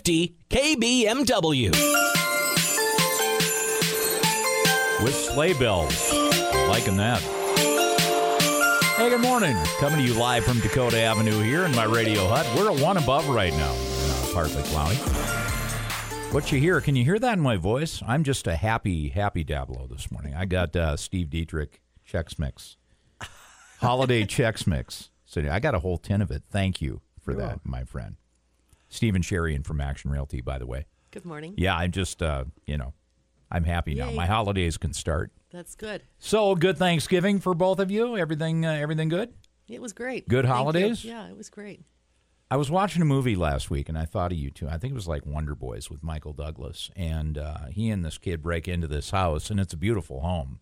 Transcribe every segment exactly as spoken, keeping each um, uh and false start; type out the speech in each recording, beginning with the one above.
fifty K B M W. With sleigh bells. Liking that. Hey, good morning. Coming to you live from Dakota Avenue here in my radio hut. We're at one above right now. Uh, partly cloudy. What you hear, can you hear that in my voice? I'm just a happy, happy Dablo this morning. I got uh, Steve Dietrich Chex Mix. Holiday Chex Mix. So I got a whole tin of it. Thank you for You're that, welcome. my friend. Stephen Sherian from Action Realty, by the way. Good morning. Yeah, I'm just, uh, you know, I'm happy now. Yay. My holidays can start. That's good. So, good Thanksgiving for both of you. Everything, uh, everything good? It was great. Good Thank holidays? you. Yeah, it was great. I was watching a movie last week, and I thought of you two. I think it was like Wonder Boys with Michael Douglas. And uh, he and this kid break into this house, and it's a beautiful home.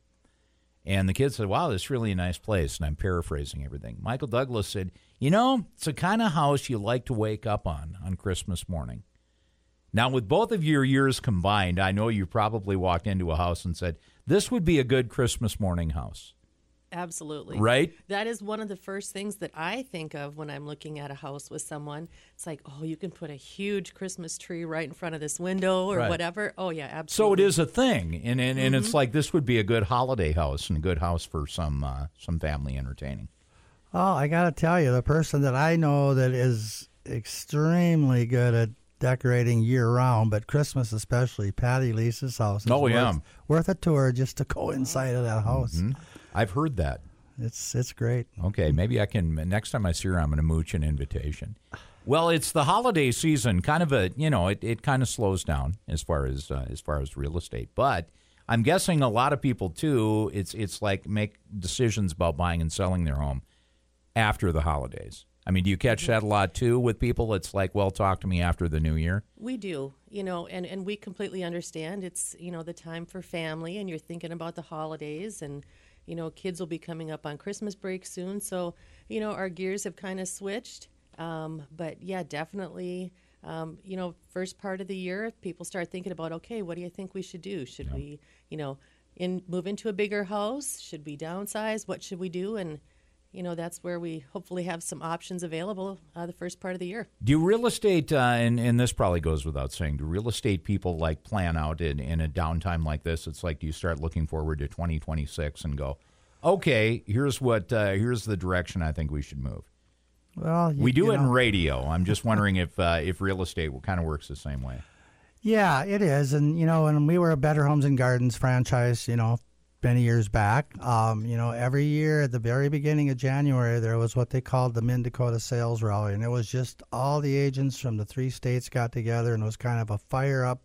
And the kid said, wow, this is really a nice place. And I'm paraphrasing everything. Michael Douglas said, you know, it's the kind of house you like to wake up on on Christmas morning. Now, with both of your years combined, I know you probably walked into a house and said, this would be a good Christmas morning house. Absolutely. Right? That is one of the first things that I think of when I'm looking at a house with someone. It's like, oh, you can put a huge Christmas tree right in front of this window or Right. whatever. Oh, yeah, So absolutely. it is a thing, and and, and Mm-hmm. it's like this would be a good holiday house and a good house for some uh, some family entertaining. Oh, I got to tell you, the person that I know that is extremely good at decorating year-round, but Christmas especially, Patty Lisa's house. Is Oh, worth, yeah. worth a tour just to go inside of that house. Mhm. I've heard that. It's it's great. Okay, maybe I can, next time I see her, I'm going to mooch an invitation. Well, it's the holiday season, kind of a, you know, it, it kind of slows down as far as uh, as far as real estate. But I'm guessing a lot of people, too, it's it's like make decisions about buying and selling their home after the holidays. I mean, do you catch that a lot, too, with people? It's like, well, talk to me after the new year. We do, you know, and, and we completely understand it's, you know, the time for family and you're thinking about the holidays and, you know, kids will be coming up on Christmas break soon. So, you know, our gears have kind of switched. Um, but, yeah, definitely, um, you know, first part of the year, people start thinking about, okay, what do you think we should do? Should Yeah. we, you know, in move into a bigger house? Should we downsize? What should we do? And, you know, that's where we hopefully have some options available uh, the first part of the year. Do real estate, uh, and, and this probably goes without saying, do real estate people like plan out in, in a downtime like this? It's like, do you start looking forward to twenty twenty-six and go, okay, here's what, uh, here's the direction I think we should move? Well, you, We do you it know, in radio. I'm just wondering if uh, if real estate kind of works the same way. Yeah, it is. And, you know, when we were a Better Homes and Gardens franchise, you know, many years back, um, you know, every year at the very beginning of January, there was what they called the Mid-Dakota Sales Rally. And it was just all the agents from the three states got together, and it was kind of a fire up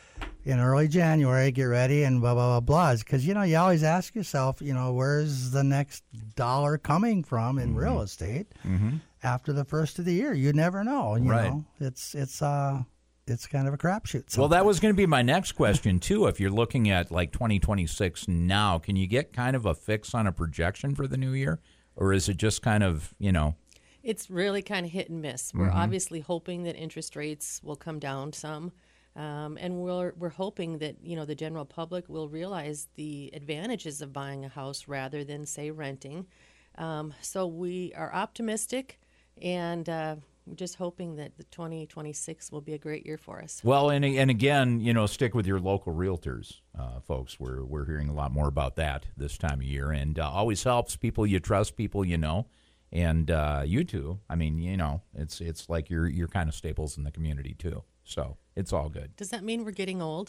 in early January, get ready, and blah, blah, blah, blah. Because, you know, you always ask yourself, you know, where's the next dollar coming from in Mm-hmm. real estate after the first of the year? You never know. You Right. know, it's, it's, uh, it's kind of a crapshoot. Well, that was going to be my next question, too. If you're looking at like twenty twenty-six now, can you get kind of a fix on a projection for the new year? Or is it just kind of, you know, It's really kind of hit and miss. We're Mm-hmm. obviously hoping that interest rates will come down some, um, and we're we're hoping that you know the general public will realize the advantages of buying a house rather than say renting. Um, so we are optimistic, and uh, we're just hoping that the twenty twenty-six will be a great year for us. well, and and again, you know, stick with your local realtors, uh, folks. We're we're hearing a lot more about that this time of year, and uh, always helps people you trust, people you know, and uh, you too. I mean, you know, it's it's like you're you're kind of staples in the community too. So it's all good. Does that mean we're getting old?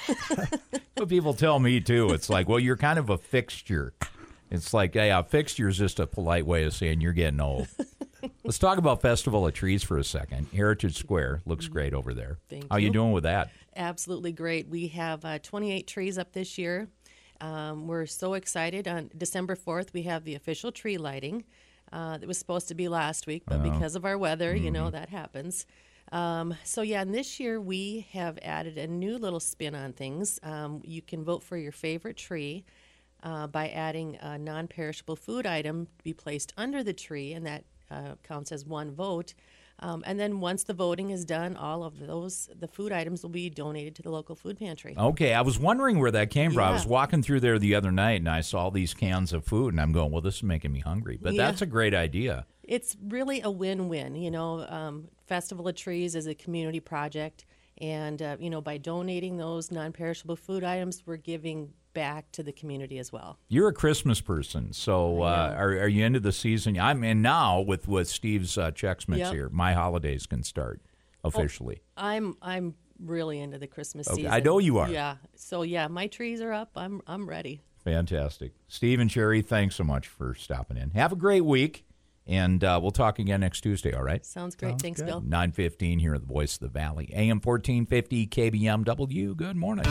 But people tell me too. It's like, well, you're kind of a fixture. It's like, hey, a fixture is just a polite way of saying you're getting old. Let's talk about Festival of Trees for a second. Heritage Square looks great over there. Thank How you you. doing with that? Absolutely great. We have uh, twenty-eight trees up this year. Um, we're so excited. On December fourth, we have the official tree lighting. Uh, it was supposed to be last week, but because of our weather, you know, that happens. Um, so, yeah, and this year we have added a new little spin on things. Um, you can vote for your favorite tree uh, by adding a non-perishable food item to be placed under the tree, and that uh, counts as one vote. Um, and then once the voting is done, all of those, the food items will be donated to the local food pantry. Okay, I was wondering where that came from. I Yeah. was walking through there the other night, and I saw these cans of food, and I'm going, well, this is making me hungry. But Yeah. that's a great idea. It's really a win-win. You know, um, Festival of Trees is a community project, and uh, you know, by donating those non-perishable food items, we're giving back to the community as well. You're a Christmas person, so uh, are, are you into the season? I'm in now with with Steve's uh, Chex Mix Yep. here. My holidays can start officially. Oh, I'm I'm really into the Christmas Okay, season. I know you are. Yeah. So yeah, my trees are up. I'm I'm ready. Fantastic. Steve and Sherry, thanks so much for stopping in. Have a great week, and uh, we'll talk again next Tuesday, all right? Sounds great. Sounds Thanks, good. Bill. nine fifteen here at the Voice of the Valley. A M fourteen fifty K B M W. Good morning.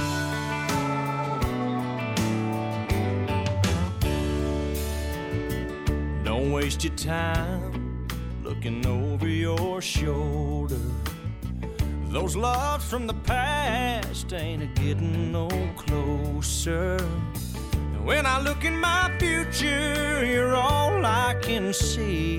Don't waste your time looking over your shoulder. Those loves from the past ain't a getting no closer. And when I look in my future, you're all I can see.